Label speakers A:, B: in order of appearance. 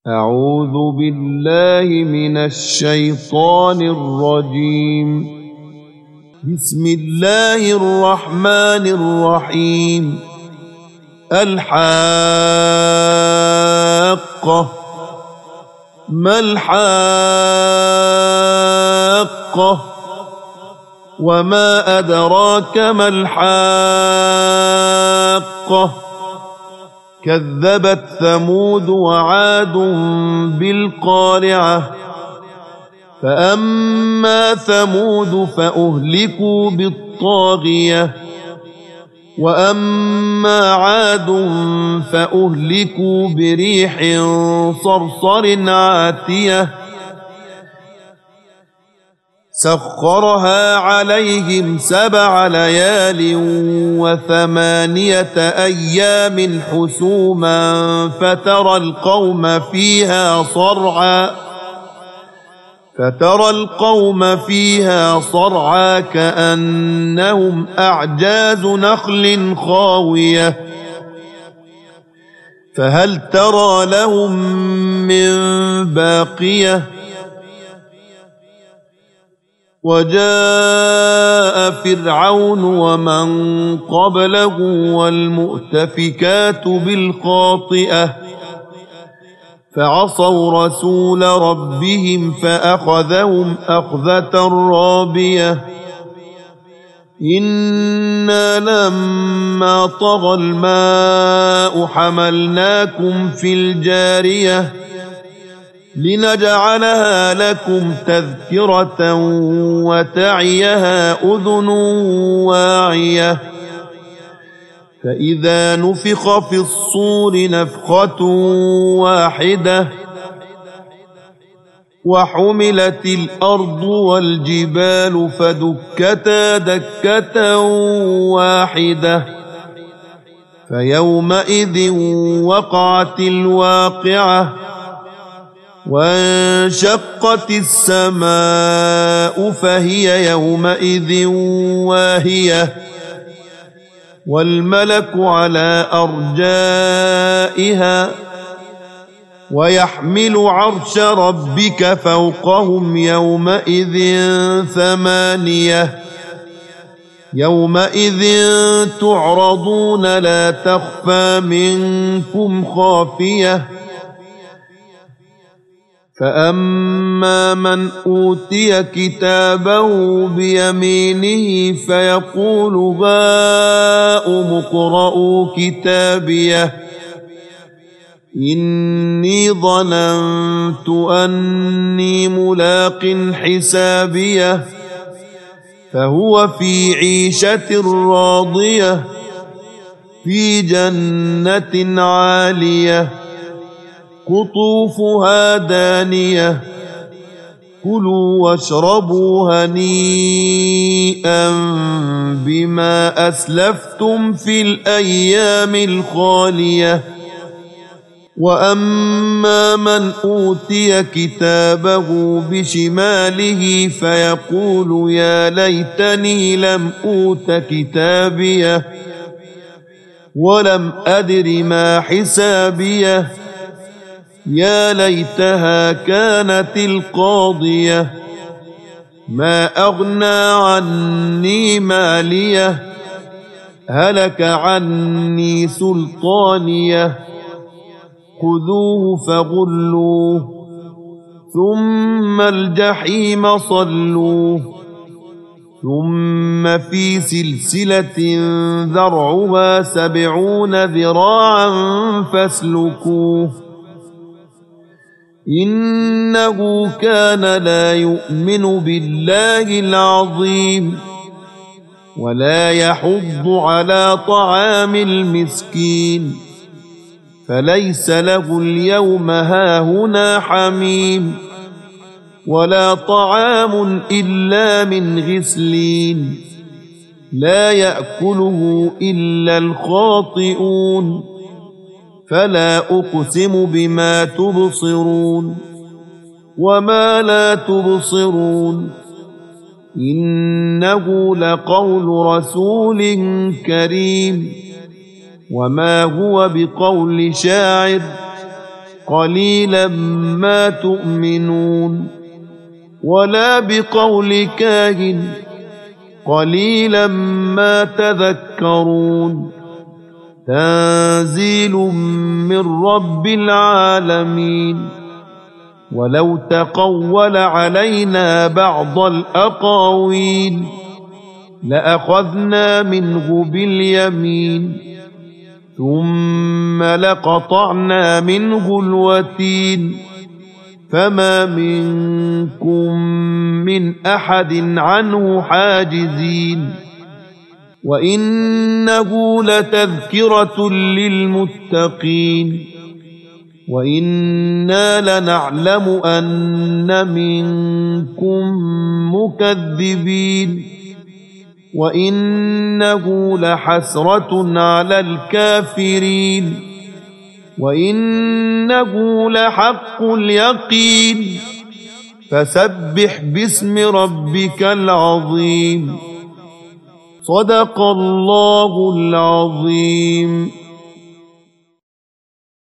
A: أعوذ بالله من الشيطان الرجيم. بسم الله الرحمن الرحيم. الحاقة. ما الحاقة؟ وما أدراك ما الحاقة؟ كذبت ثمود وعاد بالقارعة. فأما ثمود فأهلكوا بالطاغية، وأما عاد فأهلكوا بريح صرصر عاتية سخرها عليهم 7 ليال و8 أيام حسوما فترى القوم فيها صرعى كأنهم أعجاز نخل خاوية فهل ترى لهم من باقية. وجاء فرعون ومن قبله والمؤتفكات بالخاطئة فعصوا رسول ربهم فأخذهم أخذة رابية. إنا لما طغى الماء حملناكم في الجارية لنجعلها لكم تذكرة وتعيها أذن واعية. فإذا نفخ في الصور نفخة واحدة وحملت الأرض والجبال فدكتا دكة واحدة فيومئذ وقعت الواقعة وانشقت السماء فهي يومئذ واهية والملك على أرجائها ويحمل عرش ربك فوقهم يومئذ 8 يومئذ تعرضون لا تخفى منكم خافية. فأما من أوتي كتابه بيمينه فيقول هاؤم اقرءوا كتابيه إني ظننت أني ملاق حسابيه فهو في عيشة راضية في جنة عالية قطوفها دانية كلوا واشربوا هنيئا بما أسلفتم في الأيام الخالية. وأما من أوتي كتابه بشماله فيقول يا ليتني لم أوت كتابيه ولم أدر ما حسابيه يا ليتها كانت القاضية ما أغنى عني ماليه هلك عني سلطانيه خذوه فغلوه ثم الجحيم صلوه ثم في سلسلة ذرعها 70 ذراعا فاسلكوه إنه كان لا يؤمن بالله العظيم ولا يحض على طعام المسكين فليس له اليوم هاهنا حميم ولا طعام إلا من غسلين لا يأكله إلا الخاطئون. فلا أقسم بما تبصرون وما لا تبصرون إنه لقول رسول كريم وما هو بقول شاعر قليلا ما تؤمنون ولا بقول كاهن قليلا ما تذكرون تنزيل من رب العالمين ولو تقول علينا بعض الأقاويل لأخذنا منه باليمين ثم لقطعنا منه الوتين فما منكم من أحد عنه حاجزين وإنه لتذكرة للمتقين وإنا لنعلم أن منكم مكذبين وإنه لحسرة على الكافرين وإنه لحق اليقين فسبح باسم ربك العظيم صدق الله العظيم.